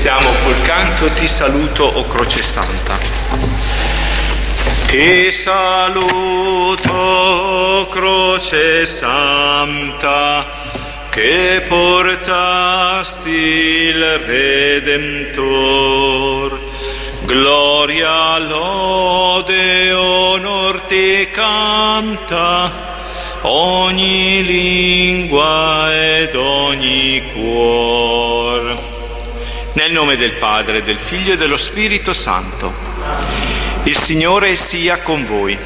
Iniziamo col canto Ti saluto, o Croce Santa. Ti saluto, o Croce Santa, che portasti il Redentor. Gloria, lode, onor ti canta ogni lingua ed ogni cuor. Nel nome del Padre, del Figlio e dello Spirito Santo. Il Signore sia con voi.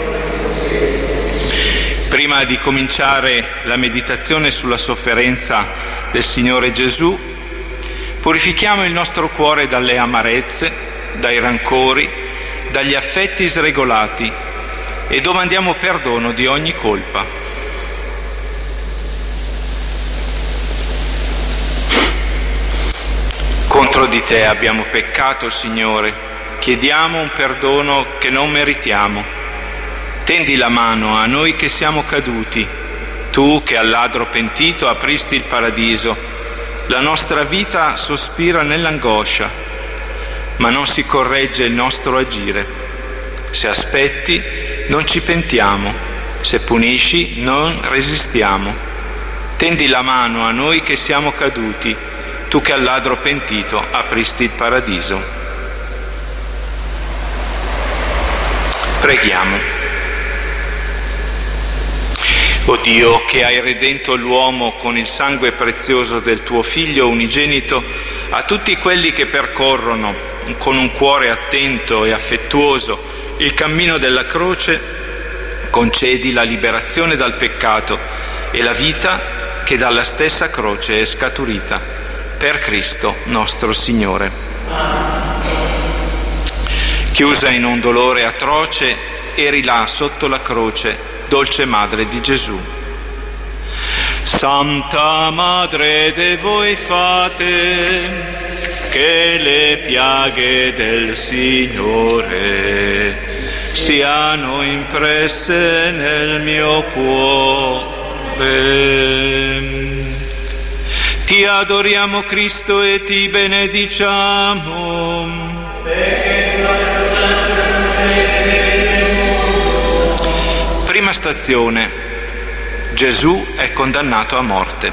Prima di cominciare la meditazione sulla sofferenza del Signore Gesù, purifichiamo il nostro cuore dalle amarezze, dai rancori, dagli affetti sregolati e domandiamo perdono di ogni colpa. Contro di te abbiamo peccato, Signore, chiediamo un perdono che non meritiamo. Tendi la mano a noi che siamo caduti, tu che al ladro pentito apristi il paradiso. La nostra vita sospira nell'angoscia, ma non si corregge il nostro agire. Se aspetti, non ci pentiamo, se punisci, non resistiamo. Tendi la mano a noi che siamo caduti, tu che al ladro pentito apristi il paradiso. Preghiamo. O Dio, che hai redento l'uomo con il sangue prezioso del tuo Figlio unigenito, a tutti quelli che percorrono con un cuore attento e affettuoso il cammino della croce, concedi la liberazione dal peccato e la vita che dalla stessa croce è scaturita. Per Cristo nostro Signore. Chiusa in un dolore atroce, eri là sotto la croce, dolce Madre di Gesù. Santa Madre de voi fate, che le piaghe del Signore siano impresse nel mio cuore. Ti adoriamo, Cristo, e ti benediciamo. Prima stazione: Gesù è condannato a morte.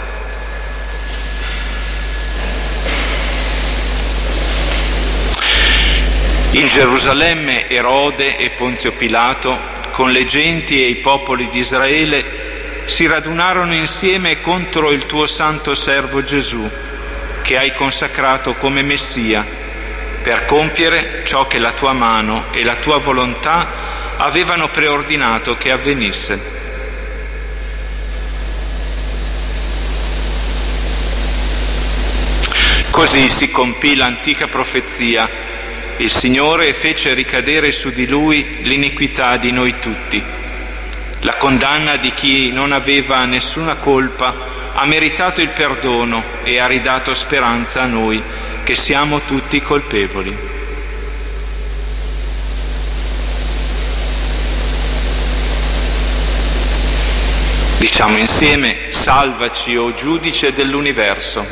In Gerusalemme Erode e Ponzio Pilato, con le genti e i popoli di Israele, si radunarono insieme contro il tuo santo servo Gesù, che hai consacrato come Messia, per compiere ciò che la tua mano e la tua volontà avevano preordinato che avvenisse. Così si compì l'antica profezia: il Signore fece ricadere su di lui l'iniquità di noi tutti. La condanna di chi non aveva nessuna colpa ha meritato il perdono e ha ridato speranza a noi, che siamo tutti colpevoli. Diciamo insieme: salvaci, o giudice dell'universo.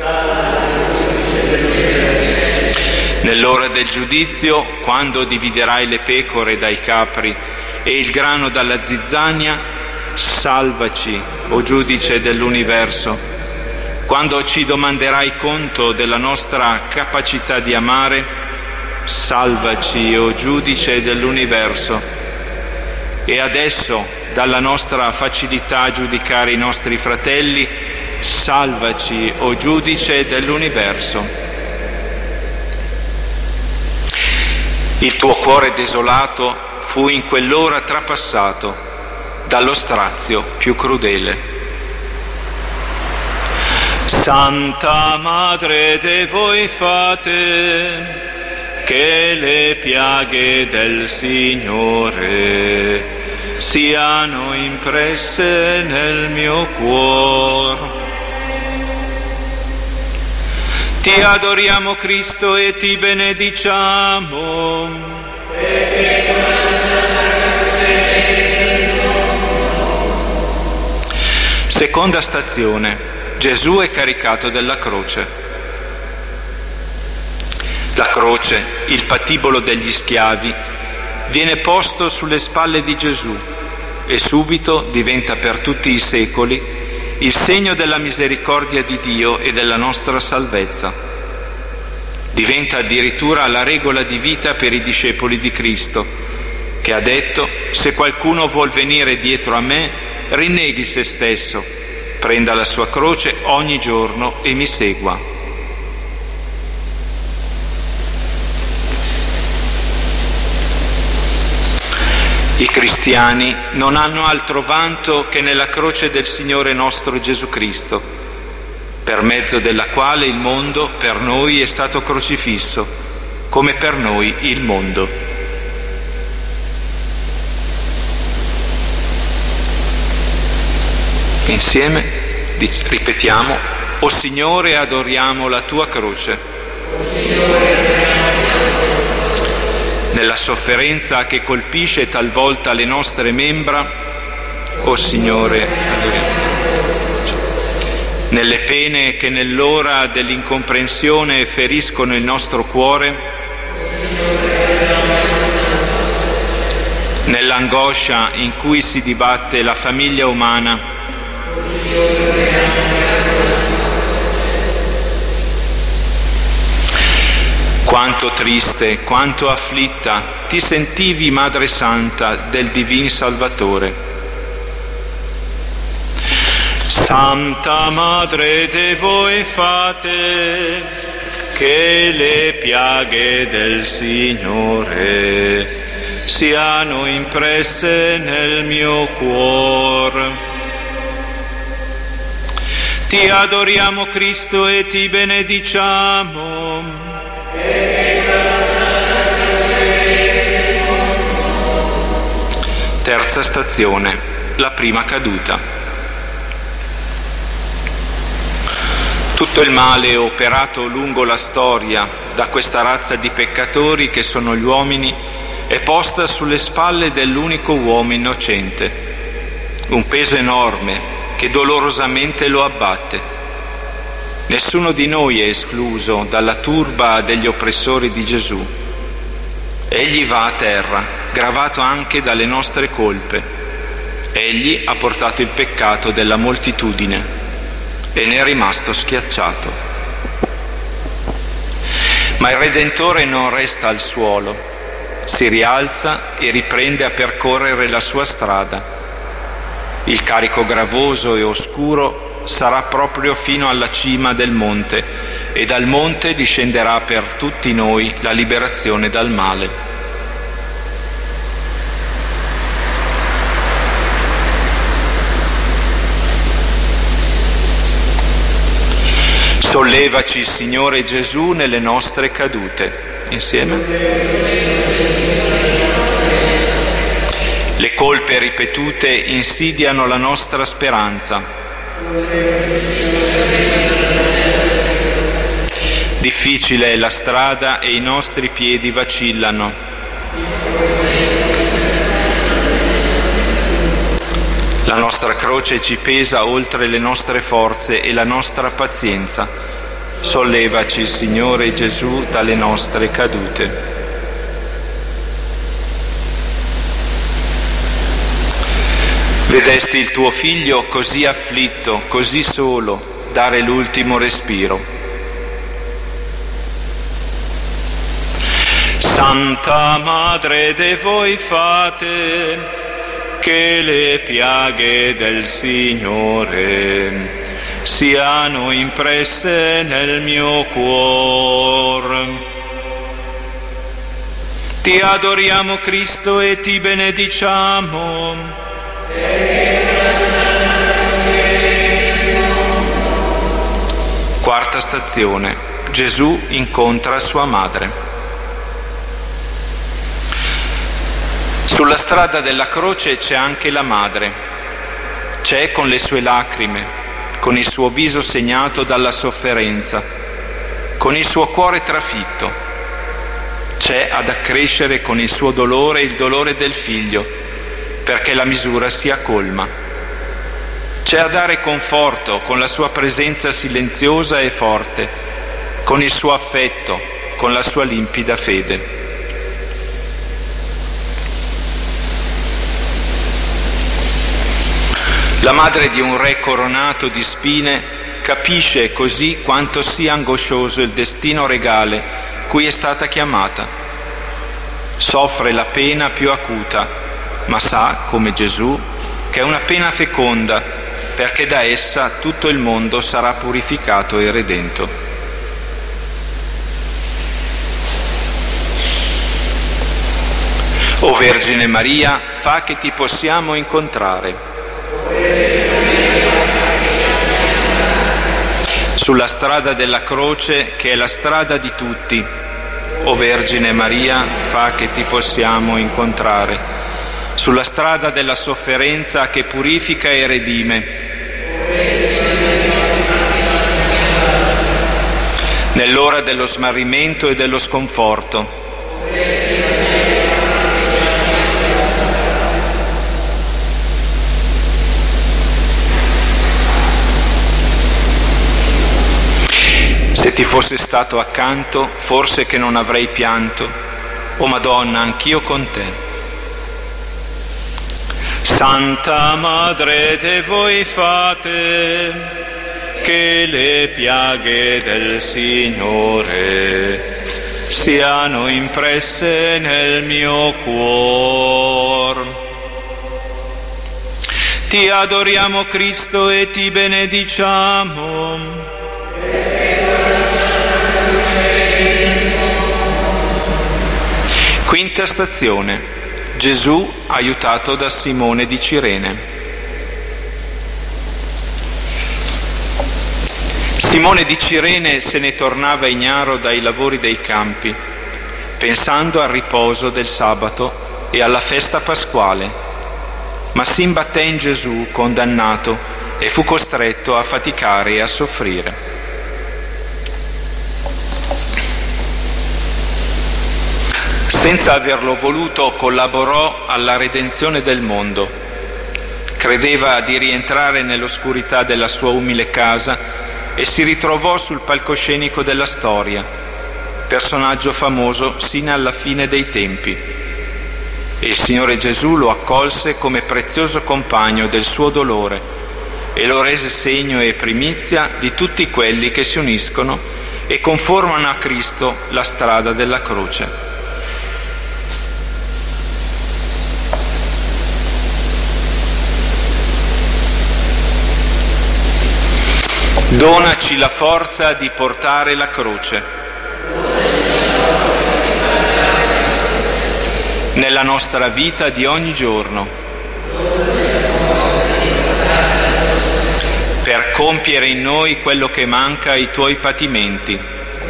Nell'ora del giudizio, quando dividerai le pecore dai capri e il grano dalla zizzania, salvaci, o giudice dell'universo. Quando ci domanderai conto della nostra capacità di amare, salvaci, o giudice dell'universo. E adesso, dalla nostra facilità a giudicare i nostri fratelli, salvaci, o giudice dell'universo. Il tuo cuore desolato fu in quell'ora trapassato dallo strazio più crudele. Santa Madre de voi fate, che le piaghe del Signore siano impresse nel mio cuore. Ti adoriamo, Cristo, e ti benediciamo. Seconda stazione: Gesù è caricato della croce. La croce, il patibolo degli schiavi, viene posto sulle spalle di Gesù e subito diventa per tutti i secoli il segno della misericordia di Dio e della nostra salvezza. Diventa addirittura la regola di vita per i discepoli di Cristo, che ha detto: se qualcuno vuol venire dietro a me, rinneghi se stesso, prenda la sua croce ogni giorno e mi segua. I cristiani non hanno altro vanto che nella croce del Signore nostro Gesù Cristo, per mezzo della quale il mondo per noi è stato crocifisso, come per noi il mondo. Insieme ripetiamo: O Signore, adoriamo la tua croce. Nella sofferenza che colpisce talvolta le nostre membra, o Signore, adoriamo. Nelle pene che nell'ora dell'incomprensione feriscono il nostro cuore, nell'angoscia in cui si dibatte la famiglia umana, quanto triste, quanto afflitta ti sentivi, Madre Santa del Divin Salvatore. Santa Madre de voi fate, che le piaghe del Signore siano impresse nel mio cuor. Ti adoriamo, Cristo, e ti benediciamo. Terza stazione, la prima caduta. Tutto il male operato lungo la storia da questa razza di peccatori che sono gli uomini è posta sulle spalle dell'unico uomo innocente, un peso enorme che dolorosamente lo abbatte. Nessuno di noi è escluso dalla turba degli oppressori di Gesù. Egli va a terra, gravato anche dalle nostre colpe. Egli ha portato il peccato della moltitudine e ne è rimasto schiacciato. Ma il Redentore non resta al suolo, si rialza e riprende a percorrere la sua strada. Il carico gravoso e oscuro sarà proprio fino alla cima del monte, e dal monte discenderà per tutti noi la liberazione dal male. Sollevaci, Signore Gesù, nelle nostre cadute. Insieme. Le colpe ripetute insidiano la nostra speranza. Difficile è la strada e i nostri piedi vacillano. La nostra croce ci pesa oltre le nostre forze e la nostra pazienza. Sollevaci, Signore Gesù, dalle nostre cadute. Vedesti il tuo figlio così afflitto, così solo, dare l'ultimo respiro. Santa Madre de voi fate, che le piaghe del Signore siano impresse nel mio cuor. Ti adoriamo, Cristo, e ti benediciamo. Quarta stazione. Gesù incontra sua madre. Sulla strada della croce c'è anche la madre. C'è con le sue lacrime, con il suo viso segnato dalla sofferenza, con il suo cuore trafitto. C'è ad accrescere con il suo dolore il dolore del figlio, perché la misura sia colma. C'è a dare conforto con la sua presenza silenziosa e forte, con il suo affetto, con la sua limpida fede. La madre di un re coronato di spine capisce così quanto sia angoscioso il destino regale cui è stata chiamata. Soffre la pena più acuta, ma sa, come Gesù, che è una pena feconda, perché da essa tutto il mondo sarà purificato e redento. O Vergine Maria, fa che ti possiamo incontrare. Sulla strada della croce, che è la strada di tutti, o Vergine Maria, fa che ti possiamo incontrare. Sulla strada della sofferenza che purifica e redime. Nell'ora dello smarrimento e dello sconforto. Se ti fosse stato accanto, forse che non avrei pianto. O Madonna, anch'io con te. Santa Madre, de voi fate che le piaghe del Signore siano impresse nel mio cuor. Ti adoriamo, Cristo, e ti benediciamo. Quinta stazione. Gesù aiutato da Simone di Cirene. Simone di Cirene se ne tornava ignaro dai lavori dei campi, pensando al riposo del sabato e alla festa pasquale, ma si imbatté in Gesù condannato e fu costretto a faticare e a soffrire. Senza averlo voluto, collaborò alla redenzione del mondo. Credeva di rientrare nell'oscurità della sua umile casa e si ritrovò sul palcoscenico della storia, personaggio famoso sino alla fine dei tempi. E il Signore Gesù lo accolse come prezioso compagno del suo dolore e lo rese segno e primizia di tutti quelli che si uniscono e conformano a Cristo la strada della croce. Donaci la forza di portare la croce nella nostra vita di ogni giorno, per compiere in noi quello che manca ai tuoi patimenti,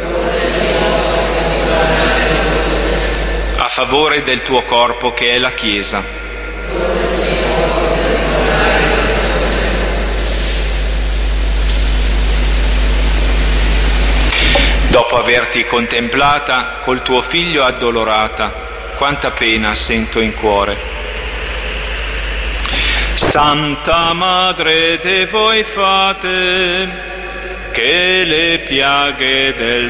a favore del tuo corpo che è la Chiesa. Dopo averti contemplata col tuo figlio addolorata, quanta pena sento in cuore. Santa Madre, de voi fate che le piaghe del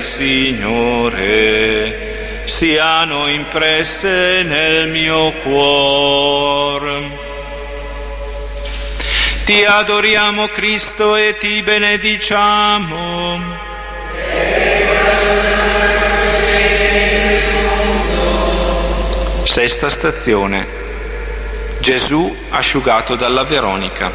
Signore siano impresse nel mio cuore. Ti adoriamo, Cristo, e ti benediciamo. Sesta stazione. Gesù asciugato dalla Veronica.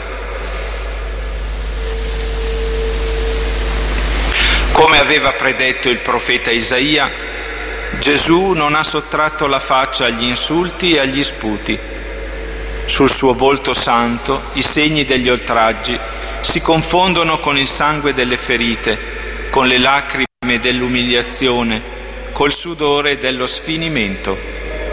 Come aveva predetto il profeta Isaia, Gesù non ha sottratto la faccia agli insulti e agli sputi. Sul suo volto santo i segni degli oltraggi si confondono con il sangue delle ferite, con le lacrime dell'umiliazione, col sudore dello sfinimento.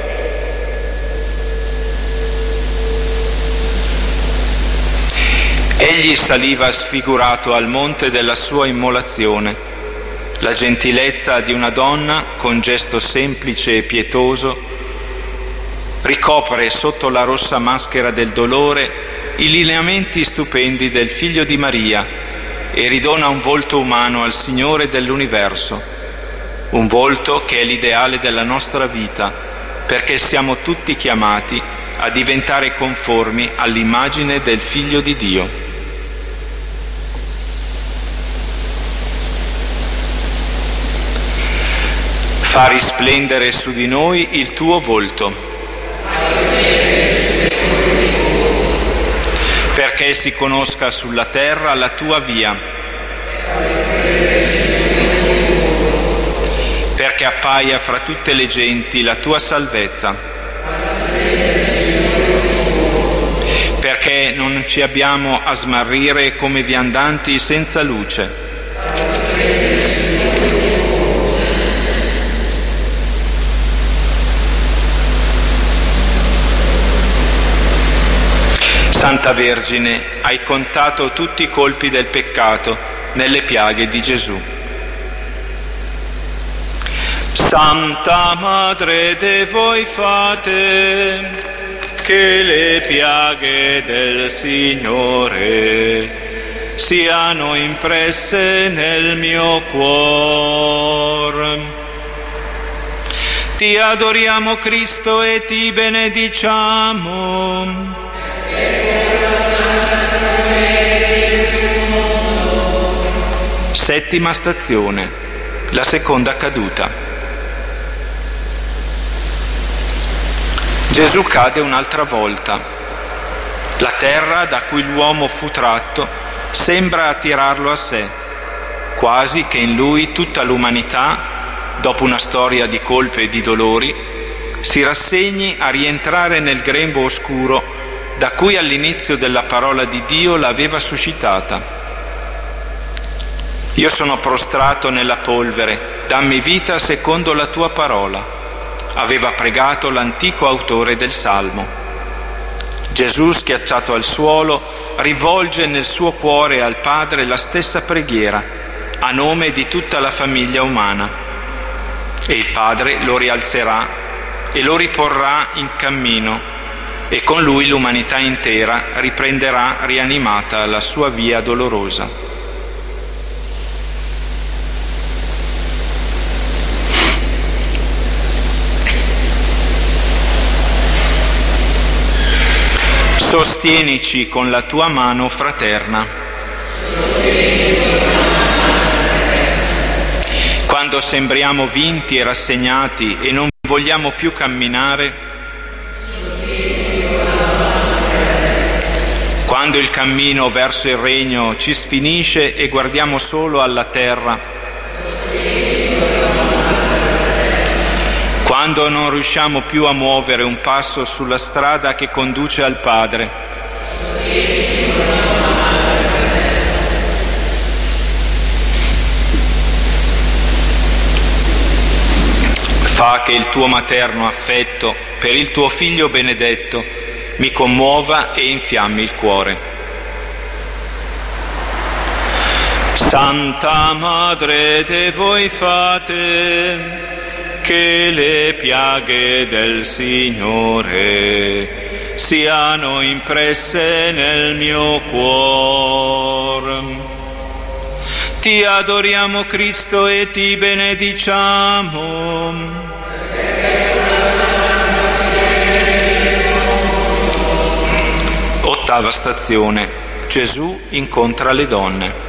Egli saliva sfigurato al monte della sua immolazione. La gentilezza di una donna, con gesto semplice e pietoso, ricopre sotto la rossa maschera del dolore i lineamenti stupendi del Figlio di Maria e ridona un volto umano al Signore dell'universo, un volto che è l'ideale della nostra vita, perché siamo tutti chiamati a diventare conformi all'immagine del Figlio di Dio. Fa risplendere su di noi il tuo volto, perché si conosca sulla terra la tua via, perché appaia fra tutte le genti la tua salvezza, perché non ci abbiamo a smarrire come viandanti senza luce. Santa Vergine, hai contato tutti i colpi del peccato nelle piaghe di Gesù. Santa Madre de voi fate, che le piaghe del Signore siano impresse nel mio cuore. Ti adoriamo Cristo e ti benediciamo. Settima stazione, la seconda caduta. Gesù cade un'altra volta. La terra da cui l'uomo fu tratto sembra attirarlo a sé, quasi che in lui tutta l'umanità, dopo una storia di colpe e di dolori, si rassegni a rientrare nel grembo oscuro da cui all'inizio della parola di Dio l'aveva suscitata. Io sono prostrato nella polvere, dammi vita secondo la tua parola, aveva pregato l'antico autore del Salmo. Gesù, schiacciato al suolo, rivolge nel suo cuore al Padre la stessa preghiera, a nome di tutta la famiglia umana. E il Padre lo rialzerà e lo riporrà in cammino, e con lui l'umanità intera riprenderà rianimata la sua via dolorosa. Sostienici con la tua mano fraterna. Quando sembriamo vinti e rassegnati e non vogliamo più camminare, quando il cammino verso il regno ci sfinisce e guardiamo solo alla terra, quando non riusciamo più a muovere un passo sulla strada che conduce al Padre, fa che il tuo materno affetto per il tuo Figlio benedetto mi commuova e infiammi il cuore. Santa Madre de voi fate, che le piaghe del Signore siano impresse nel mio cuore. Ti adoriamo Cristo e ti benediciamo. Ottava stazione. Gesù incontra le donne.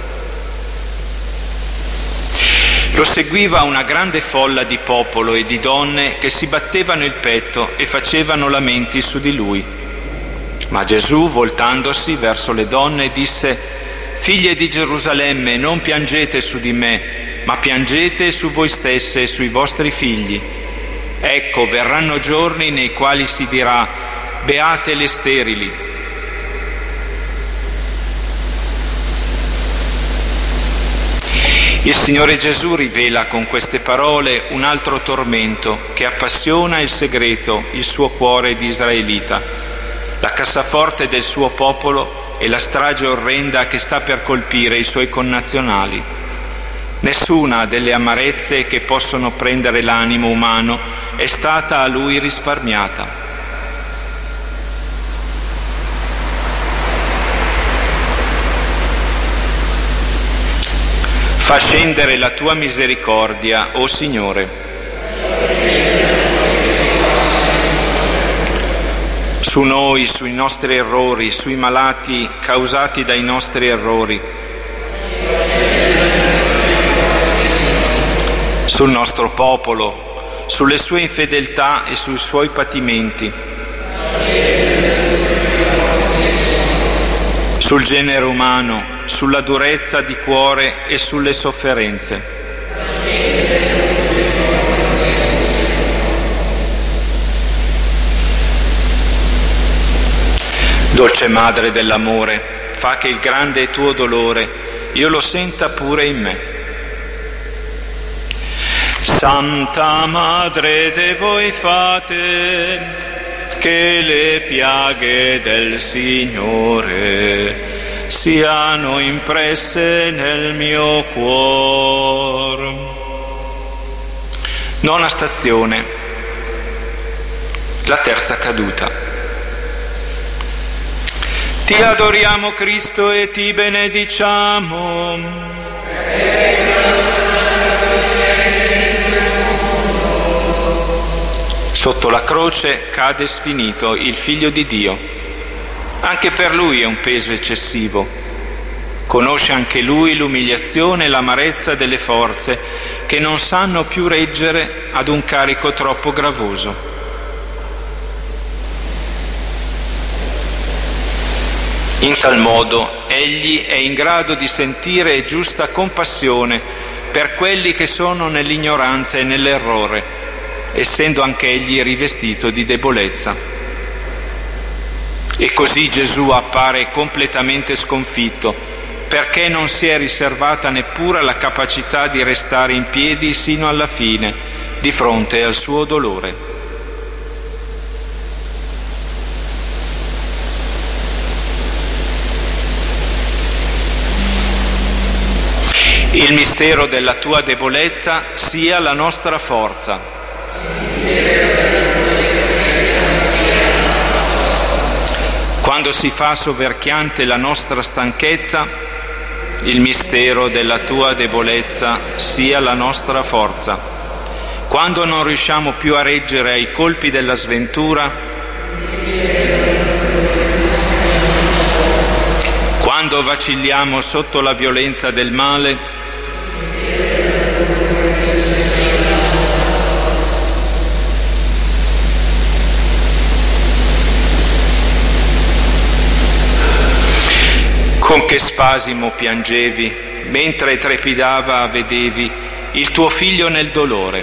Lo seguiva una grande folla di popolo e di donne che si battevano il petto e facevano lamenti su di lui. Ma Gesù, voltandosi verso le donne, disse: «Figlie di Gerusalemme, non piangete su di me, ma piangete su voi stesse e sui vostri figli. Ecco, verranno giorni nei quali si dirà: beate le sterili». Il Signore Gesù rivela con queste parole un altro tormento che appassiona il segreto, il suo cuore di israelita, la cassaforte del suo popolo e la strage orrenda che sta per colpire i suoi connazionali. Nessuna delle amarezze che possono prendere l'animo umano è stata a lui risparmiata. Fa scendere la tua misericordia, o Signore. Su noi, sui nostri errori, sui malati causati dai nostri errori, sul nostro popolo, sulle sue infedeltà e sui suoi patimenti, sul genere umano, sulla durezza di cuore e sulle sofferenze. Dolce Madre dell'amore, fa che il grande tuo dolore io lo senta pure in me. Santa Madre de voi fate, che le piaghe del Signore siano impresse nel mio cuore. Nona stazione, la terza caduta. Ti adoriamo Cristo e ti benediciamo. Sotto la croce cade sfinito il Figlio di Dio. Anche per lui è un peso eccessivo. Conosce anche lui l'umiliazione e l'amarezza delle forze che non sanno più reggere ad un carico troppo gravoso. In tal modo egli è in grado di sentire giusta compassione per quelli che sono nell'ignoranza e nell'errore, essendo anche egli rivestito di debolezza. E così Gesù appare completamente sconfitto, perché non si è riservata neppure la capacità di restare in piedi sino alla fine, di fronte al suo dolore. Il mistero della tua debolezza sia la nostra forza. Quando si fa soverchiante la nostra stanchezza, il mistero della tua debolezza sia la nostra forza. Quando non riusciamo più a reggere ai colpi della sventura, quando vacilliamo sotto la violenza del male, con che spasimo piangevi, mentre trepidava vedevi il tuo figlio nel dolore.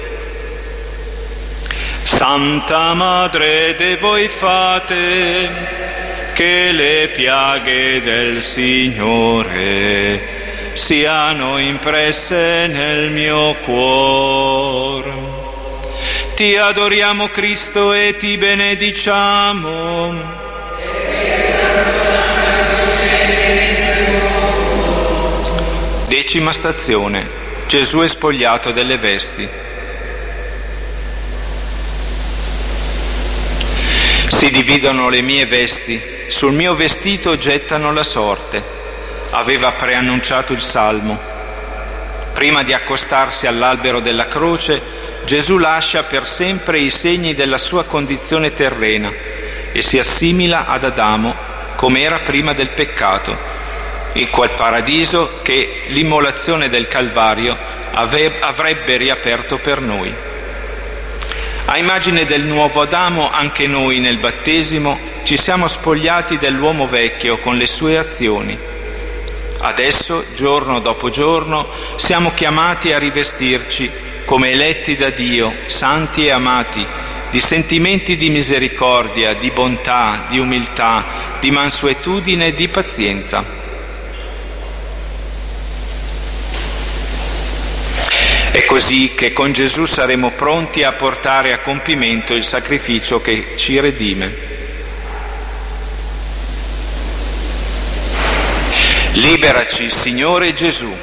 Santa Madre de voi fate, che le piaghe del Signore siano impresse nel mio cuore. Ti adoriamo Cristo e ti benediciamo. Decima stazione. Gesù è spogliato delle vesti. Si dividono le mie vesti, sul mio vestito gettano la sorte. Aveva preannunciato il Salmo. Prima di accostarsi all'albero della croce, Gesù lascia per sempre i segni della sua condizione terrena e si assimila ad Adamo come era prima del peccato, in quel paradiso che l'immolazione del Calvario avrebbe riaperto per noi. A immagine del nuovo Adamo, anche noi nel battesimo ci siamo spogliati dell'uomo vecchio con le sue azioni. Adesso, giorno dopo giorno, siamo chiamati a rivestirci come eletti da Dio, santi e amati, di sentimenti di misericordia, di bontà, di umiltà, di mansuetudine e di pazienza. È così che con Gesù saremo pronti a portare a compimento il sacrificio che ci redime. Liberaci, Signore Gesù,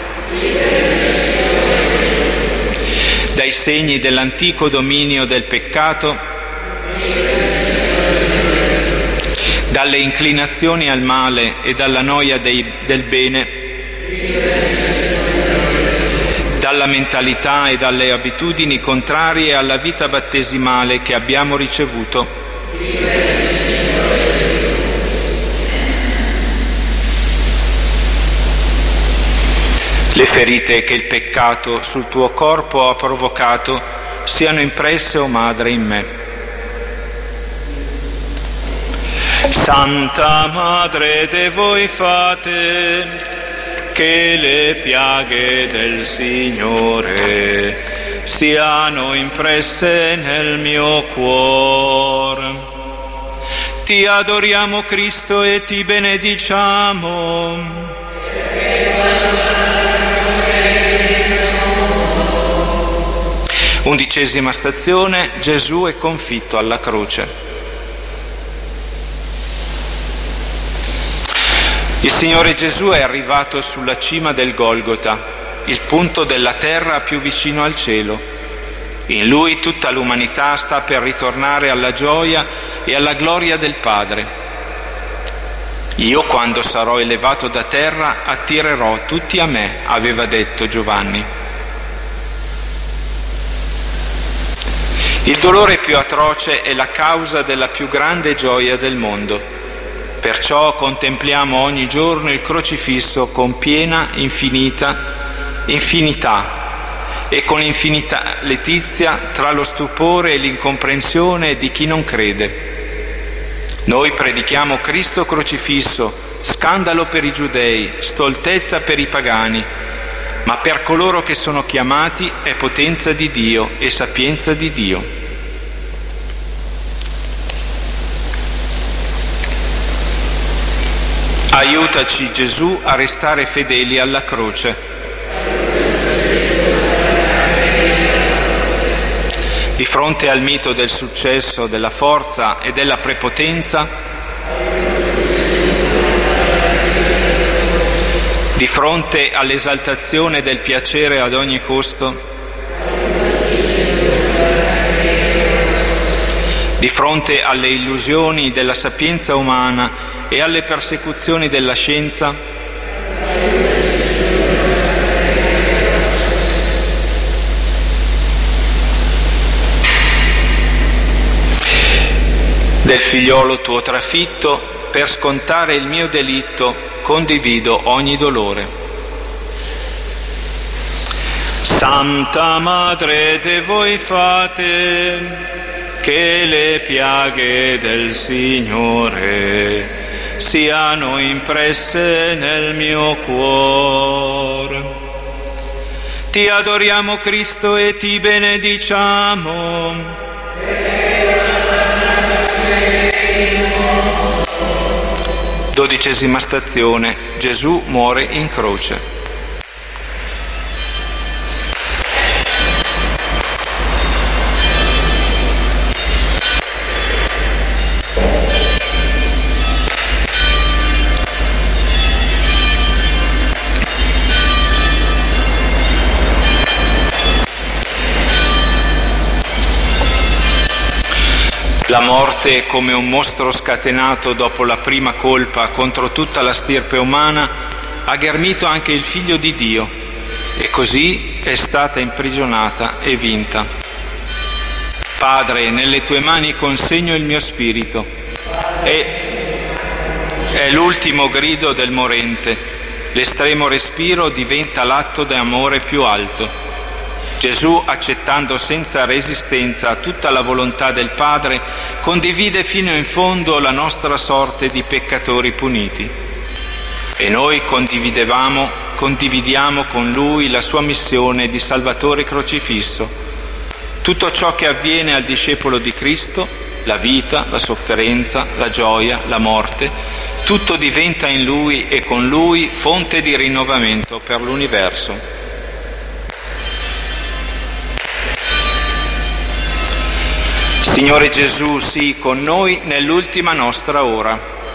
dai segni dell'antico dominio del peccato, dalle inclinazioni al male e dalla noia del bene. dalla mentalità e dalle abitudini contrarie alla vita battesimale che abbiamo ricevuto. Le ferite che il peccato sul tuo corpo ha provocato siano impresse, o Madre, in me. Santa Madre de voi fate, che le piaghe del Signore siano impresse nel mio cuore. Ti adoriamo, Cristo, e ti benediciamo. 11ª stazione. Gesù è confitto alla croce. Il Signore Gesù è arrivato sulla cima del Golgota, il punto della terra più vicino al cielo. In Lui tutta l'umanità sta per ritornare alla gioia e alla gloria del Padre. Io, quando sarò elevato da terra, attirerò tutti a me, aveva detto Giovanni. Il dolore più atroce è la causa della più grande gioia del mondo. Perciò contempliamo ogni giorno il crocifisso con piena infinità e con infinita letizia tra lo stupore e l'incomprensione di chi non crede. Noi predichiamo Cristo crocifisso, scandalo per i giudei, stoltezza per i pagani, ma per coloro che sono chiamati è potenza di Dio e sapienza di Dio. Aiutaci, Gesù, a restare fedeli alla croce. Di fronte al mito del successo, della forza e della prepotenza, di fronte all'esaltazione del piacere ad ogni costo, di fronte alle illusioni della sapienza umana e alle persecuzioni della scienza, del figliolo tuo trafitto, per scontare il mio delitto, condivido ogni dolore. Santa Madre de voi fate, che le piaghe del Signore siano impresse nel mio cuore. Ti adoriamo, Cristo, e ti benediciamo. 12ª stazione. Gesù muore in croce. La morte, come un mostro scatenato dopo la prima colpa contro tutta la stirpe umana, ha ghermito anche il Figlio di Dio e così è stata imprigionata e vinta. Padre, nelle tue mani consegno il mio spirito. È l'ultimo grido del morente. L'estremo respiro diventa l'atto d'amore più alto. Gesù, accettando senza resistenza tutta la volontà del Padre, condivide fino in fondo la nostra sorte di peccatori puniti. E noi condividiamo con Lui la sua missione di Salvatore crocifisso. Tutto ciò che avviene al discepolo di Cristo, la vita, la sofferenza, la gioia, la morte, tutto diventa in Lui e con Lui fonte di rinnovamento per l'universo. Signore Gesù, sii con noi nell'ultima nostra ora.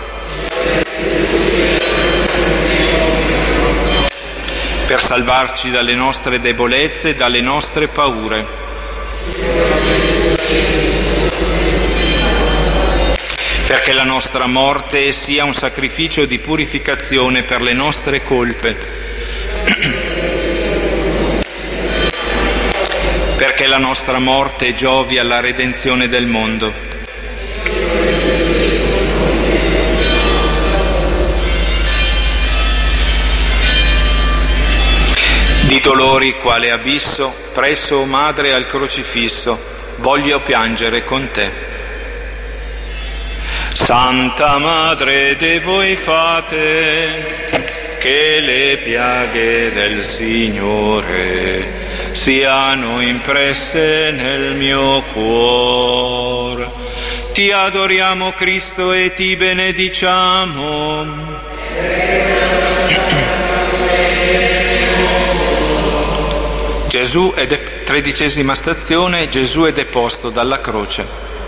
Per salvarci dalle nostre debolezze e dalle nostre paure. Perché la nostra morte sia un sacrificio di purificazione per le nostre colpe. perché la nostra morte giovi alla redenzione del mondo. Di dolori quale abisso, presso, o Madre, al crocifisso, voglio piangere con te. Santa Madre de voi fate, che le piaghe del Signore siano impresse nel mio cuore. Ti adoriamo, Cristo, e ti benediciamo. Gesù tredicesima stazione, Gesù è deposto dalla croce.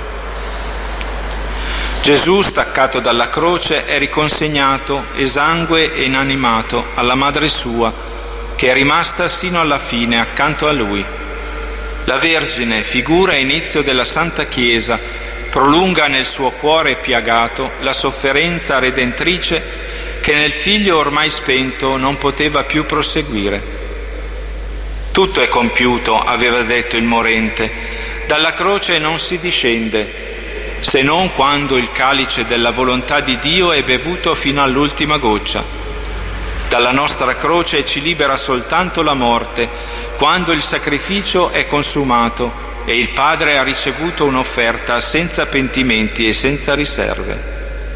Gesù, staccato dalla croce, è riconsegnato esangue e inanimato alla madre sua, che è rimasta sino alla fine accanto a lui. La Vergine, figura e inizio della Santa Chiesa, prolunga nel suo cuore piagato la sofferenza redentrice che nel Figlio ormai spento non poteva più proseguire. Tutto è compiuto, aveva detto il morente, dalla croce non si discende, se non quando il calice della volontà di Dio è bevuto fino all'ultima goccia. Dalla nostra croce ci libera soltanto la morte, quando il sacrificio è consumato e il Padre ha ricevuto un'offerta senza pentimenti e senza riserve.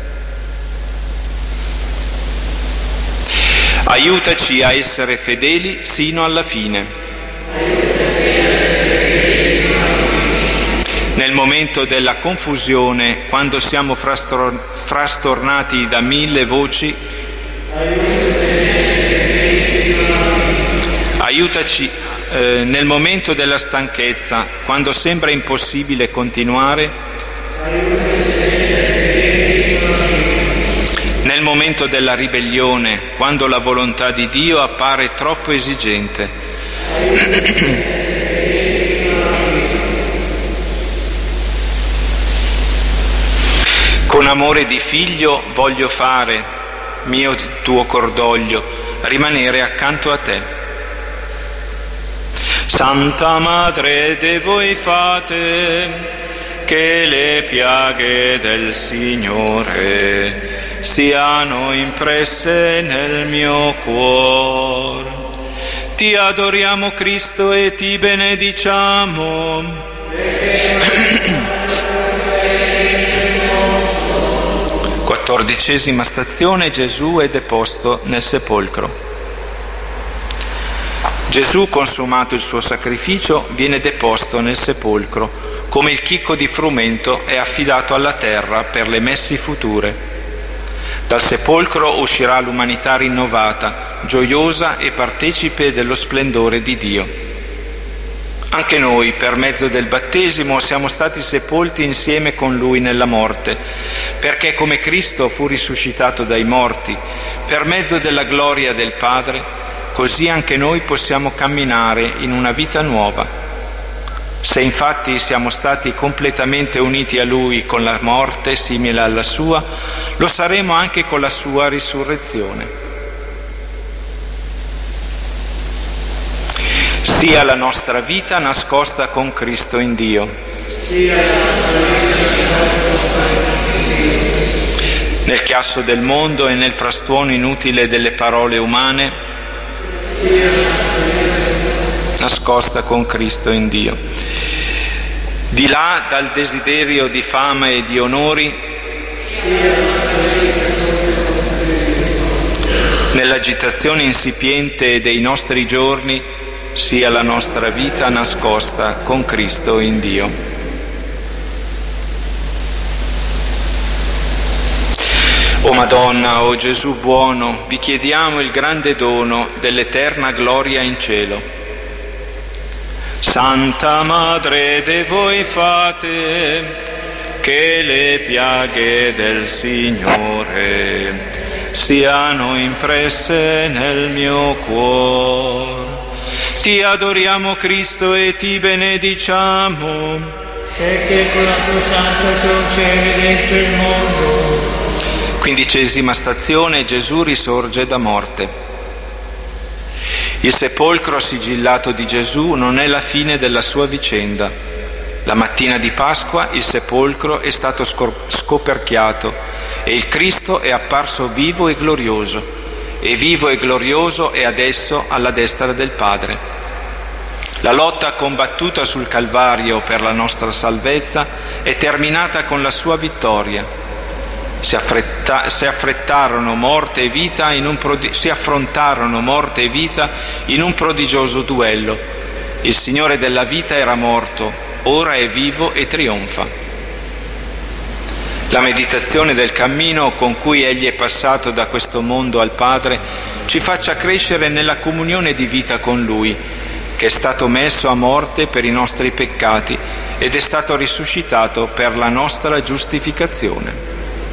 Aiutaci a essere fedeli sino alla fine. Nel momento della confusione, quando siamo frastornati da mille voci, aiutaci nel momento della stanchezza, quando sembra impossibile continuare, nel momento della ribellione, quando la volontà di Dio appare troppo esigente. Con amore di figlio voglio fare, mio tuo cordoglio, rimanere accanto a te. Santa Madre de voi fate, che le piaghe del Signore siano impresse nel mio cuore. Ti adoriamo, Cristo, e ti benediciamo. Quattordicesima stazione, Gesù è deposto nel sepolcro. Gesù, consumato il suo sacrificio, viene deposto nel sepolcro, come il chicco di frumento è affidato alla terra per le messi future. Dal sepolcro uscirà l'umanità rinnovata, gioiosa e partecipe dello splendore di Dio. Anche noi, per mezzo del battesimo, siamo stati sepolti insieme con Lui nella morte, perché come Cristo fu risuscitato dai morti, per mezzo della gloria del Padre, così anche noi possiamo camminare in una vita nuova. Se infatti siamo stati completamente uniti a Lui con la morte simile alla sua, lo saremo anche con la sua risurrezione. Sia la nostra vita nascosta con Cristo in Dio. Nel chiasso del mondo e nel frastuono inutile delle parole umane, nascosta con Cristo in Dio. Di là dal desiderio di fama e di onori, nell'agitazione insipiente dei nostri giorni, sia la nostra vita nascosta con Cristo in Dio. O Madonna, o Gesù buono, vi chiediamo il grande dono dell'eterna gloria in cielo. Santa Madre de voi fate, che le piaghe del Signore siano impresse nel mio cuore. Ti adoriamo, Cristo, e ti benediciamo, perché con la tua santa croce hai redento il mondo. Quindicesima stazione, Gesù risorge da morte. Il sepolcro sigillato di Gesù non è la fine della sua vicenda. La mattina di Pasqua il sepolcro è stato scoperchiato e il Cristo è apparso vivo e glorioso, e vivo e glorioso è adesso alla destra del Padre. La lotta combattuta sul Calvario per la nostra salvezza è terminata con la sua vittoria. Si affrontarono morte e vita in un prodigioso duello. Il Signore della vita era morto, ora è vivo e trionfa. La meditazione del cammino con cui Egli è passato da questo mondo al Padre ci faccia crescere nella comunione di vita con Lui, che è stato messo a morte per i nostri peccati ed è stato risuscitato per la nostra giustificazione.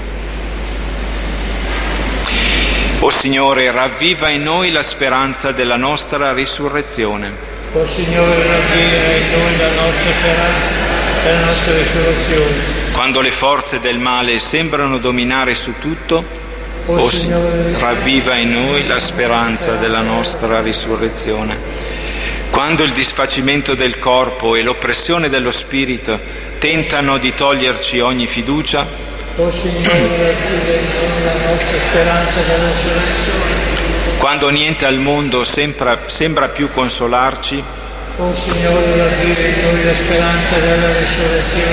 O Signore, ravviva in noi la speranza della nostra risurrezione. O Signore, ravviva in noi la nostra speranza della nostra risurrezione. Quando le forze del male sembrano dominare su tutto, o Signore, ravviva in noi la speranza della nostra risurrezione. Quando il disfacimento del corpo e l'oppressione dello spirito tentano di toglierci ogni fiducia, o Signore, ravviva in noi la nostra speranza della risurrezione. Quando niente al mondo sembra più consolarci, o Signore, ravviva in noi la speranza della risurrezione.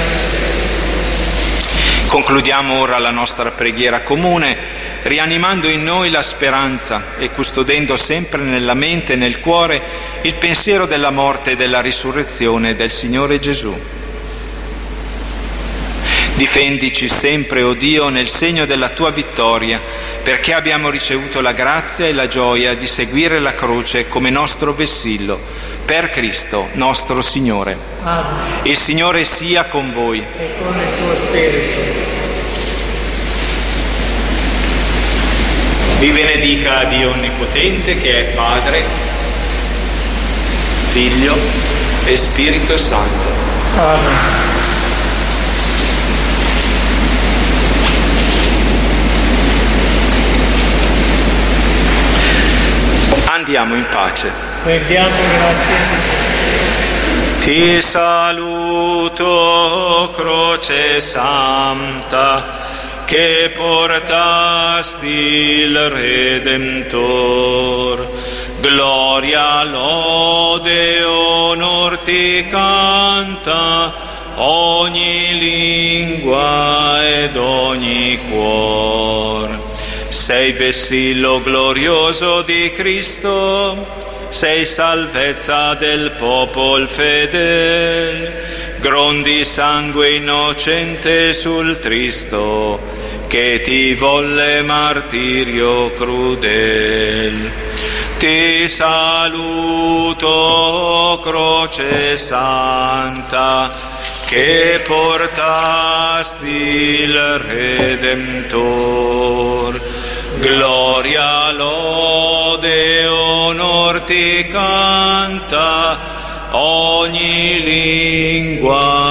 Concludiamo ora la nostra preghiera comune, rianimando in noi la speranza e custodendo sempre nella mente e nel cuore il pensiero della morte e della risurrezione del Signore Gesù. Difendici sempre, o Dio, nel segno della tua vittoria, perché abbiamo ricevuto la grazia e la gioia di seguire la croce come nostro vessillo, per Cristo nostro Signore. Amen. Il Signore sia con voi. E con il tuo spirito. Vi benedica Dio Onnipotente, che è Padre, Figlio e Spirito Santo. Amen. Andiamo in pace. Rendiamo grazie. Ti saluto, croce santa, che portasti il Redentor. Gloria, lode, onor ti canta ogni lingua ed ogni cuor. Sei vessillo glorioso di Cristo, sei salvezza del popol fedel, grondi sangue innocente sul tristo, che ti volle martirio crudel. Ti saluto, croce santa, che portasti il Redentor. Gloria, lode, onor ti canta ogni lingua